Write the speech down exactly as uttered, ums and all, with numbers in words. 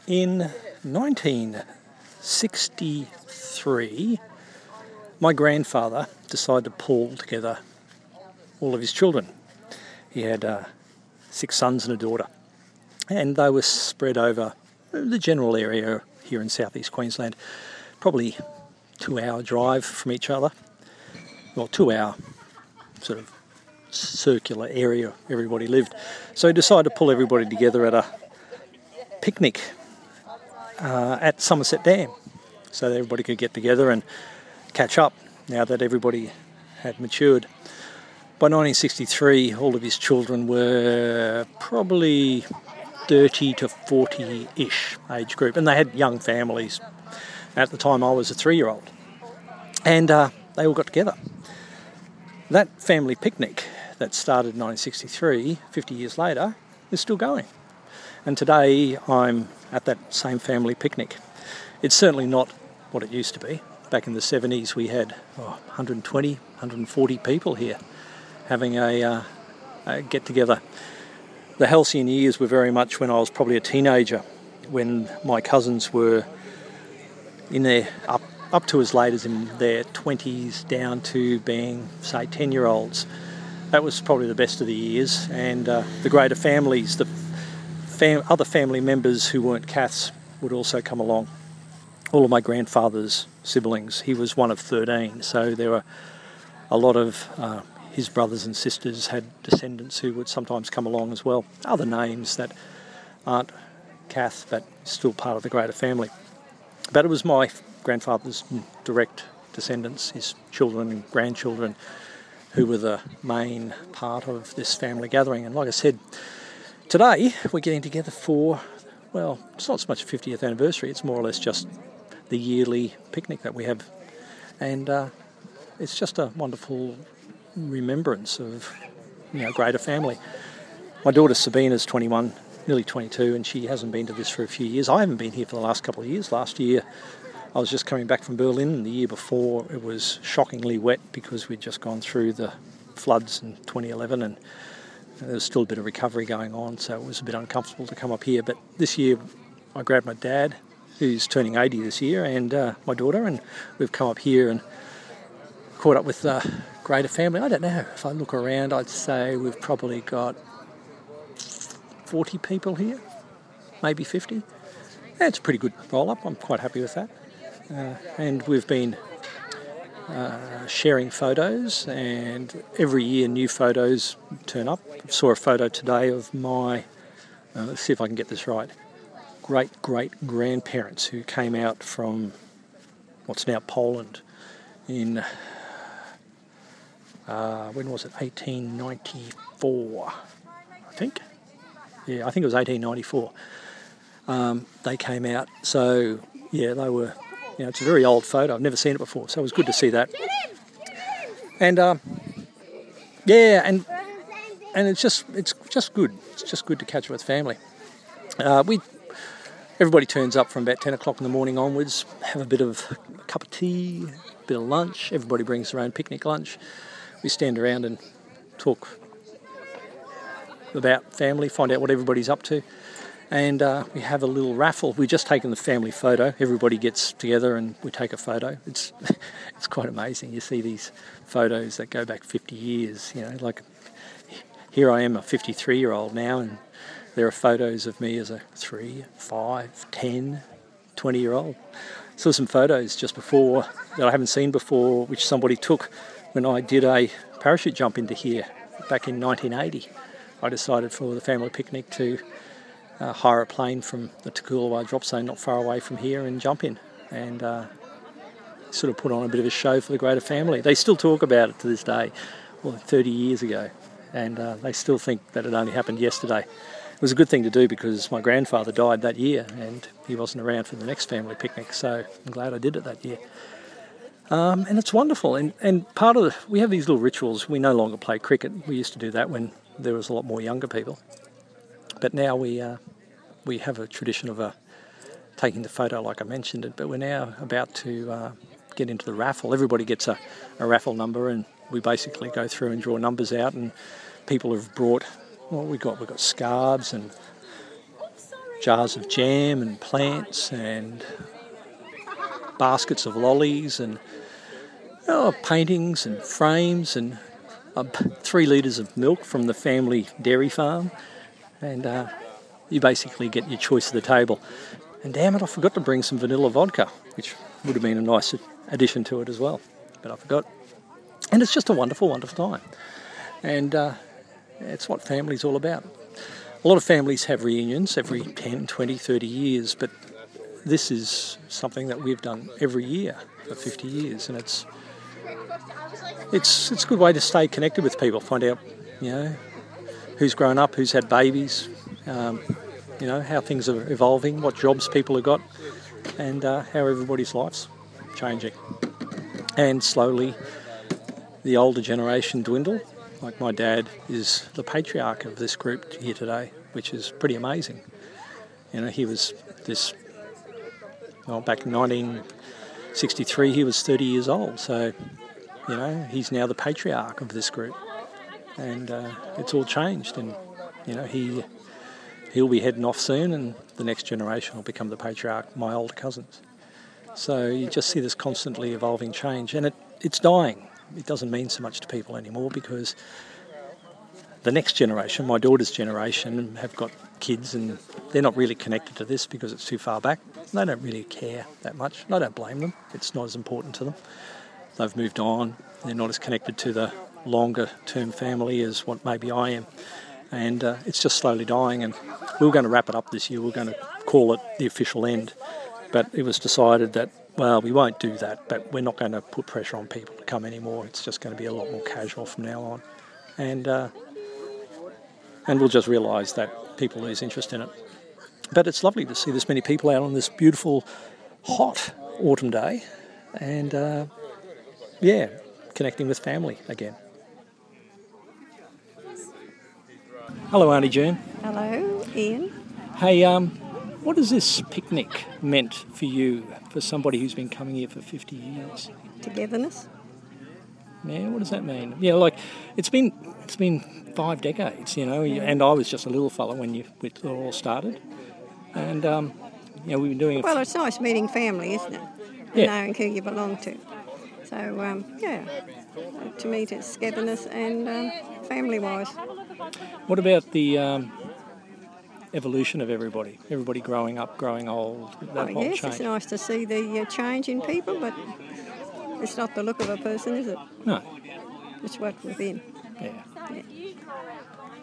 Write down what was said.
In nineteen sixty-three, my grandfather decided to pull together all of his children. He had uh, six sons and a daughter, and they were spread over the general area here in southeast Queensland, probably two-hour drive from each other, well, two-hour sort of circular area everybody lived. So he decided to pull everybody together at a picnic uh, at Somerset Dam, so that everybody could get together and catch up now that everybody had matured. By nineteen sixty-three, all of his children were probably thirty to forty-ish age group, and they had young families. At the time, I was a three-year-old, and uh, they all got together. That family picnic that started in nineteen sixty-three, fifty years later, is still going. And today, I'm at that same family picnic. It's certainly not what it used to be. Back in the seventies, we had oh, one hundred twenty, one hundred forty people here having a, uh, a get-together. The halcyon years were very much when I was probably a teenager, when my cousins were in their up up to as late as in their twenties, down to being, say, ten-year-olds. That was probably the best of the years, and uh, the greater families, the fam- other family members who weren't Caths would also come along. All of my grandfather's siblings, he was one of thirteen, so there were a lot of uh, his brothers and sisters had descendants who would sometimes come along as well. Other names that aren't Cath, but still part of the greater family. But it was my grandfather's direct descendants, his children and grandchildren, who were the main part of this family gathering. And like I said, today we're getting together for, well, it's not so much a fiftieth anniversary, it's more or less just the yearly picnic that we have. And uh, it's just a wonderful remembrance of, you know, greater family. My daughter Sabina's twenty-one, nearly twenty-two, and she hasn't been to this for a few years. I haven't been here for the last couple of years. Last year I was just coming back from Berlin, and the year before it was shockingly wet because we'd just gone through the floods in twenty eleven, and there was still a bit of recovery going on, so it was a bit uncomfortable to come up here. But this year I grabbed my dad, who's turning eighty this year, and uh, my daughter, and we've come up here and caught up with the greater family. I don't know, if I look around, I'd say we've probably got forty people here, maybe fifty. Yeah, it's a pretty good roll-up. I'm quite happy with that. Uh, and we've been uh, sharing photos, and every year new photos turn up. I saw a photo today of my, uh, let's see if I can get this right, great-great-grandparents who came out from what's now Poland in, uh, when was it, eighteen ninety-four, I think. Yeah, I think it was eighteen ninety-four. Um, they came out, so yeah, they were, you know, it's a very old photo. I've never seen it before, so it was good to see that. And um, yeah, and and it's just it's just good. It's just good to catch up with family. Uh, we everybody turns up from about ten o'clock in the morning onwards. Have a bit of a cup of tea, a bit of lunch. Everybody brings their own picnic lunch. We stand around and talk about family, find out what everybody's up to. And uh, we have a little raffle. We've just taken the family photo. Everybody gets together and we take a photo. It's it's quite amazing. You see these photos that go back fifty years. You know, like here I am, a fifty-three-year-old now, and there are photos of me as a three, five, ten, twenty-year-old. Saw some photos just before that I haven't seen before, which somebody took when I did a parachute jump into here back in nineteen eighty. I decided for the family picnic to Uh, hire a plane from the Takulawai drop zone not far away from here and jump in, and uh, sort of put on a bit of a show for the greater family. They still talk about it to this day, well, thirty years ago, and uh, they still think that it only happened yesterday. It was a good thing to do because my grandfather died that year and he wasn't around for the next family picnic, so I'm glad I did it that year. Um, and it's wonderful, and, and part of the, we have these little rituals. We no longer play cricket. We used to do that when there was a lot more younger people. But now we uh, we have a tradition of uh, taking the photo, like I mentioned it, but we're now about to uh, get into the raffle. Everybody gets a, a raffle number, and we basically go through and draw numbers out, and people have brought, well, we've got, we've got scarves and jars of jam and plants and baskets of lollies and oh, paintings and frames and uh, three litres of milk from the family dairy farm. And uh, you basically get your choice of the table. And damn it, I forgot to bring some vanilla vodka, which would have been a nice addition to it as well. But I forgot. And it's just a wonderful, wonderful time. And uh, it's what family's all about. A lot of families have reunions every ten, twenty, thirty years, but this is something that we've done every year for fifty years, and it's it's it's a good way to stay connected with people, find out, you know, who's grown up, who's had babies, um, you know, how things are evolving, what jobs people have got, and uh, how everybody's life's changing. And slowly the older generation dwindle. Like my dad is the patriarch of this group here today, which is pretty amazing. You know, he was this, well, back in nineteen sixty-three, he was thirty years old. So, you know, he's now the patriarch of this group. And uh, it's all changed. And, you know, he, he'll be heading off soon, and the next generation will become the patriarch, my older cousins. So you just see this constantly evolving change. And it, it's dying. It doesn't mean so much to people anymore because the next generation, my daughter's generation, have got kids and they're not really connected to this because it's too far back. They don't really care that much. I don't blame them. It's not as important to them. They've moved on. They're not as connected to the longer term family as what maybe I am. And uh, it's just slowly dying, and we were going to wrap it up this year. We were going to call it the official end. But it was decided that, well, we won't do that, but we're not going to put pressure on people to come anymore. It's just going to be a lot more casual from now on. And uh, and we'll just realise that people lose interest in it. But it's lovely to see this many people out on this beautiful, hot autumn day and, uh, yeah, connecting with family again. Hello, Auntie June. Hello, Ian. Hey, um... what has this picnic meant for you, for somebody who's been coming here for fifty years? Togetherness. Yeah, what does that mean? Yeah, like, it's been it's been five decades, you know, yeah. And I was just a little fella when you it all started. And, um, you know, we've been doing it. Well, it's nice meeting family, isn't it? And yeah. knowing who you belong to. So, um, yeah, to me it's togetherness and um, family-wise. What about the... Um, evolution of everybody, everybody growing up, growing old, that oh, whole yes, change. It's nice to see the uh, change in people, but it's not the look of a person, is it? No. It's what within. Yeah. yeah.